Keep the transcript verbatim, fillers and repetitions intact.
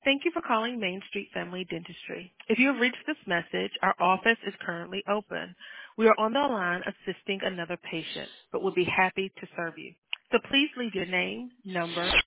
Thank you for calling Main Street Family Dentistry. If you have reached this message, our office is currently open. We are on the line assisting another patient, but would be happy to serve you. So please leave your name, number,